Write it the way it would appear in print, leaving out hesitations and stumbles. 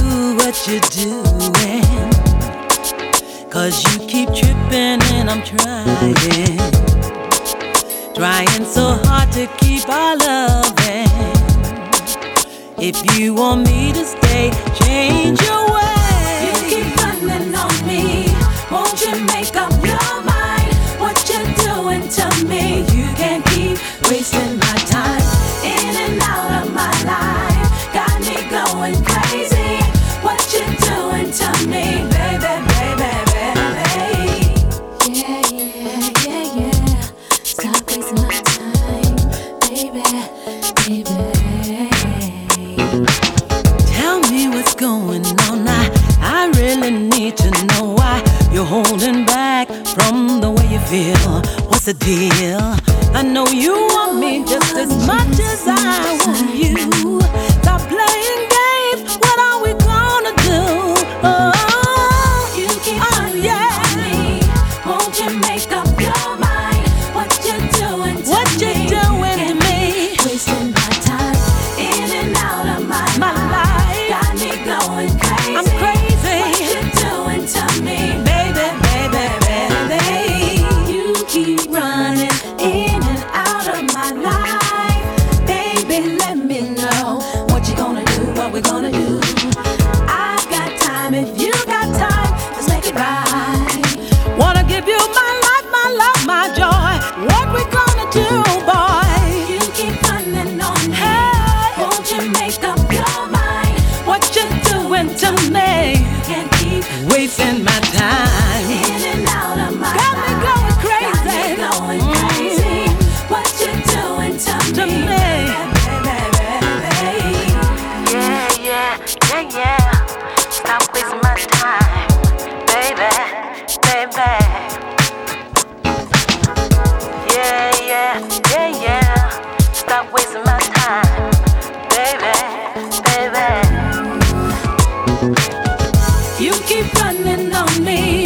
what you're doing, 'cause you keep tripping and I'm trying so hard to keep our loving. If you want me to stay, change your ways. You keep running on me, won't you make up your mind? What you're doing to me, you can't keep wasting my time. In and out of my life, got me going crazy. What you doing to me, baby, baby, baby? Yeah, yeah, yeah, yeah. Stop wasting my time, baby, baby. Tell me what's going on. I really need to know why you're holding back from the way you feel. What's the deal? I know you want me just as much as I want you. Stop playing games. What are we gonna do? Oh, you keep running on me. Won't you make up your mind? What you doing to what me? you doing to me? Wasting my time in and out of my life. Got me going crazy. I'm crazy. What you doing to me, Baby, baby, baby. You keep running in and out of my life. Baby, let me know what you gonna do, what we gonna do. I got time if you got time. Let's make it right. Wanna give you my life, my love, my joy. What we gonna do, boy? You keep running on me. Hey, Won't you make up your mind? what you doing to me? You can't keep Wasting my time. in and out of my Got me life. going crazy. Got me going crazy. What you doing to To me? me. Yeah, yeah, yeah, yeah. Stop wasting my time, baby, baby. Yeah, yeah, yeah, yeah. Stop wasting my time, baby, baby. You keep running on me.